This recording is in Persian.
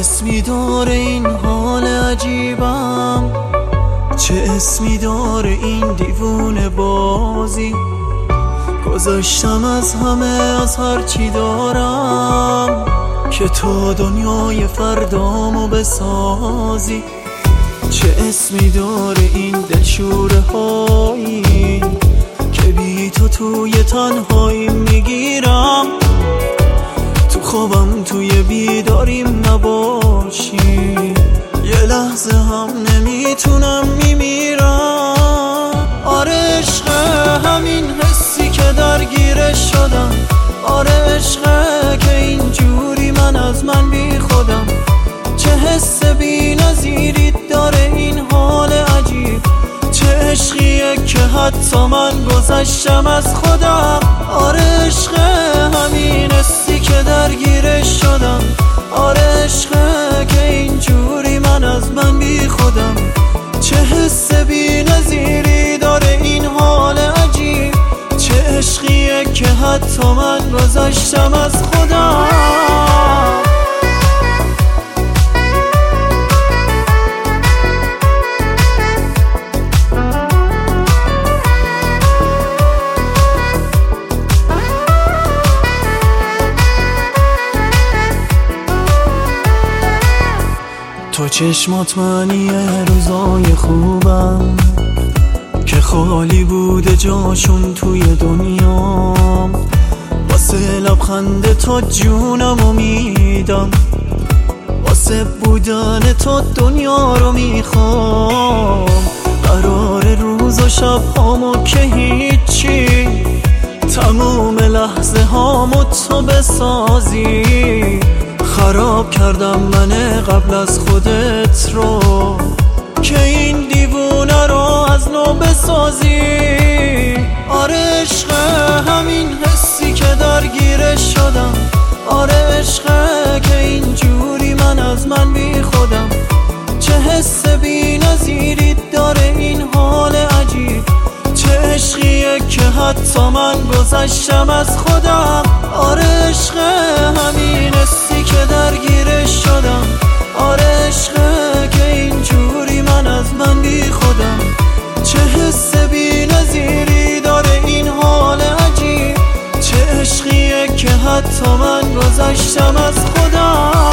اسمی داره این حال عجیبم؟ چه اسمی داره این دیوونه بازی؟ گذاشتم از همه، از هرچی دارم که تو دنیای فردامو بسازی. چه اسمی داره این دلشوره هایی که بی تو توی تنهایی میگیرم؟ تو خوابم توی بیداریم نباشی، یه لحظه هم نمیتونم میمیرم. آره عشقه همین حسی که درگیرش شدم، آره عشقه که اینجوری من از من بی خودم. چه حس بی نظیری داره این حال عجیب، چه عشقیه که حتی من گذشتم از خودم. آره عشقه همین حسی که درگیرش شدم، آره عشقه که اینجوری من از من بی خودم. چه حس بی نظیری داره این حال عجیب، چه عشقیه که حتی من گذشتم از خودم. تو چشمات معنیه روزای خوبم که خالی بوده جاشون توی دنیام. واسه لبخند تو جونمو میدم، واسه بودن تو دنیا رو میخوام. قرار روز و شب هامو که هیچی، تموم لحظه هامو تو بسازی. خراب کردم من قبل از خودت رو که این دیوونه رو از نو بسازی. آره عشقه همین حسی که درگیرش شدم، آره عشقه که اینجوری من از من بی خودم. چه حس بی نظیری داره این حال عجیب، چه عشقیه که حتی من گذشتم از خودم. آره عشقه همین حسی که درگیرش شدم، آره عشقه که اینجوری من از من بی خودم. چه حس بی نظیری داره این حال عجیب، چه عشقیه که حتی من گذشتم از خودم.